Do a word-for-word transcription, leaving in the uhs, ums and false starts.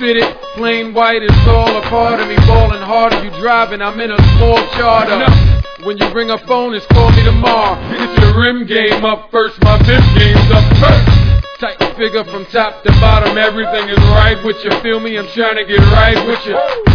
fitted, plain white, it's all a part of me. Ballin' harder, you driving, I'm in a small charter. When you ring a phone, it's call me tomorrow. Get your rim game up first, my bib game's up first. Tight figure from top to bottom, everything is right with you. Feel me? I'm trying to get right with you.